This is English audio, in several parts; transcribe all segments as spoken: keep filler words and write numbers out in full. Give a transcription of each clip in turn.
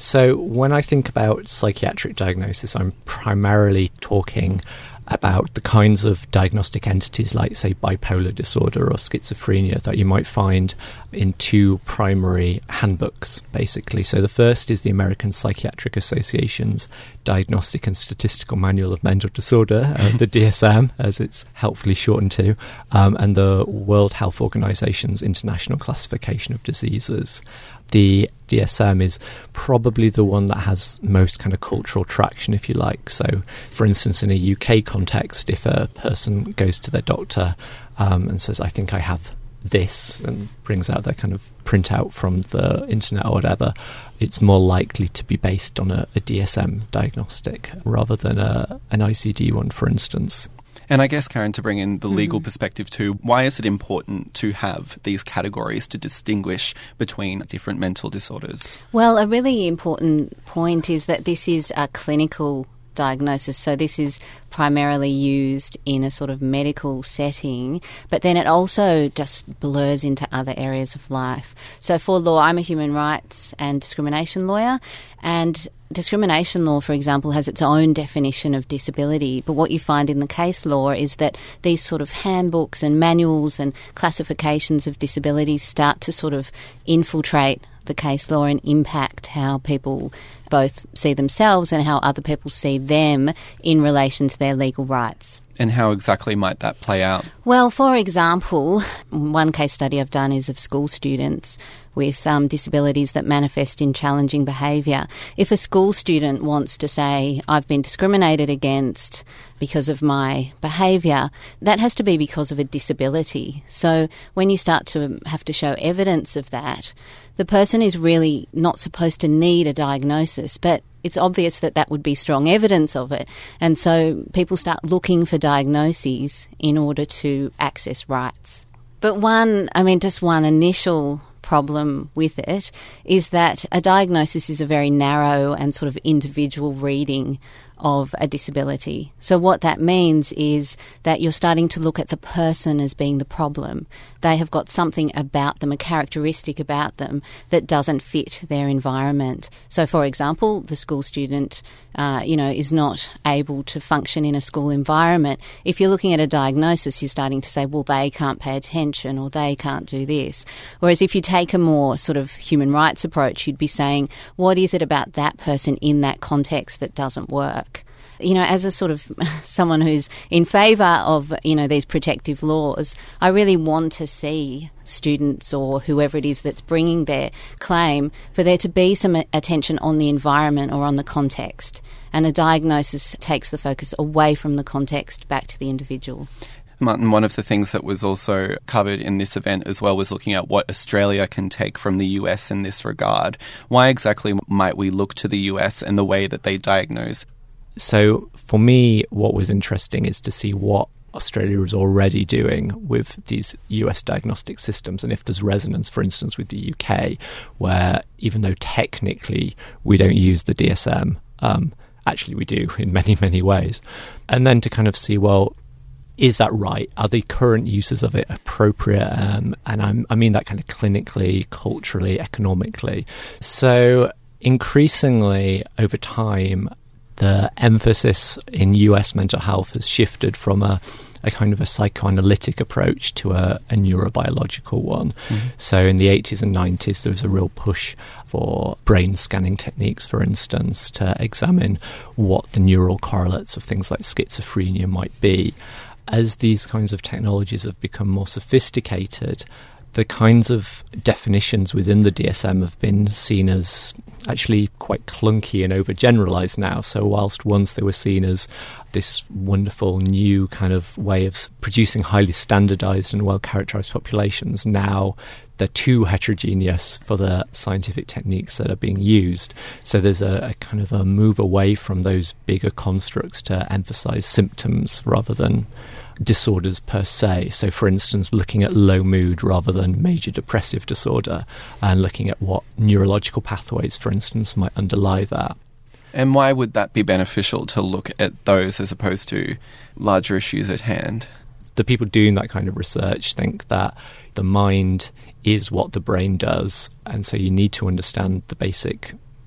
So when I think about psychiatric diagnosis, I'm primarily talking about the kinds of diagnostic entities like, say, bipolar disorder or schizophrenia that you might find in two primary handbooks, basically. So the first is the American Psychiatric Association's Diagnostic and Statistical Manual of Mental Disorder, uh, the D S M, as it's helpfully shortened to, um, and the World Health Organization's International Classification of Diseases. The D S M is probably the one that has most kind of cultural traction, if you like. So, for instance, in a U K context, if a person goes to their doctor um, and says, I think I have this, and brings out their kind of printout from the internet or whatever, it's more likely to be based on a, a D S M diagnostic rather than a, an I C D one, for instance. And I guess, Karen, to bring in the legal Mm. perspective too, why is it important to have these categories to distinguish between different mental disorders? Well, a really important point is that this is a clinical diagnosis. So this is primarily used in a sort of medical setting, but then it also just blurs into other areas of life. So for law, I'm a human rights and discrimination lawyer, and discrimination law, for example, has its own definition of disability. But what you find in the case law is that these sort of handbooks and manuals and classifications of disabilities start to sort of infiltrate the case law and impact how people both see themselves and how other people see them in relation to their legal rights. And how exactly might that play out? Well, for example, one case study I've done is of school students with um, disabilities that manifest in challenging behaviour. If a school student wants to say, I've been discriminated against because of my behaviour, that has to be because of a disability. So when you start to have to show evidence of that, the person is really not supposed to need a diagnosis, but it's obvious that that would be strong evidence of it. And so people start looking for diagnoses in order to access rights. But one, I mean, just one initial problem with it is that a diagnosis is a very narrow and sort of individual reading of a disability. So what that means is that you're starting to look at the person as being the problem. They have got something about them, a characteristic about them that doesn't fit their environment. So, for example, the school student, uh, you know, is not able to function in a school environment. If you're looking at a diagnosis, you're starting to say, well, they can't pay attention or they can't do this. Whereas if you take a more sort of human rights approach, you'd be saying, what is it about that person in that context that doesn't work? You know, as a sort of someone who's in favour of, you know, these protective laws, I really want to see students or whoever it is that's bringing their claim for there to be some attention on the environment or on the context. And a diagnosis takes the focus away from the context back to the individual. Martin, one of the things that was also covered in this event as well was looking at what Australia can take from the U S in this regard. Why exactly might we look to the U S and the way that they diagnose? So for me, what was interesting is to see what Australia is already doing with these U S diagnostic systems, and if there's resonance, for instance, with the U K, where even though technically we don't use the D S M, um, actually we do in many, many ways. And then to kind of see, well, is that right? Are the current uses of it appropriate? Um, and I'm, I mean that kind of clinically, culturally, economically. So increasingly over time, the emphasis in U S mental health has shifted from a, a kind of a psychoanalytic approach to a, a neurobiological one. Mm-hmm. So in the eighties and nineties, there was a real push for brain scanning techniques, for instance, to examine what the neural correlates of things like schizophrenia might be. As these kinds of technologies have become more sophisticated, the kinds of definitions within the D S M have been seen as actually quite clunky and overgeneralized now. So whilst once they were seen as this wonderful new kind of way of producing highly standardized and well-characterized populations, now they're too heterogeneous for the scientific techniques that are being used. So there's a, a kind of a move away from those bigger constructs to emphasize symptoms rather than disorders per se. So for instance, looking at low mood rather than major depressive disorder, and looking at what neurological pathways, for instance, might underlie that. And why would that be beneficial to look at those as opposed to larger issues at hand? The people doing that kind of research think that the mind is what the brain does, and so you need to understand the basic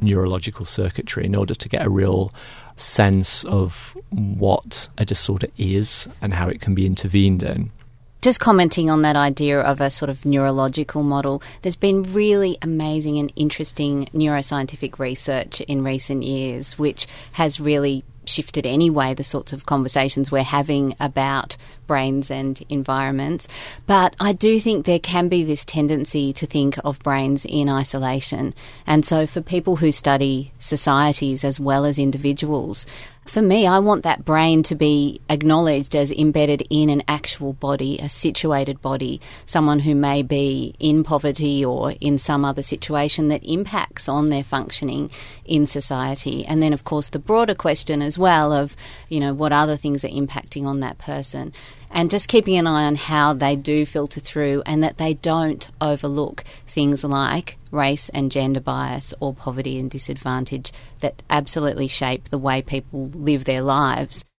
neurological circuitry in order to get a real sense of what a disorder is and how it can be intervened in. Just commenting on that idea of a sort of neurological model, there's been really amazing and interesting neuroscientific research in recent years which has really shifted anyway the sorts of conversations we're having about brains and environments. But I do think there can be this tendency to think of brains in isolation. And so for people who study societies as well as individuals, for me, I want that brain to be acknowledged as embedded in an actual body, a situated body, someone who may be in poverty or in some other situation that impacts on their functioning in society. And then, of course, the broader question as well of, you know, what other things are impacting on that person. And just keeping an eye on how they do filter through and that they don't overlook things like race and gender bias or poverty and disadvantage that absolutely shape the way people live their lives.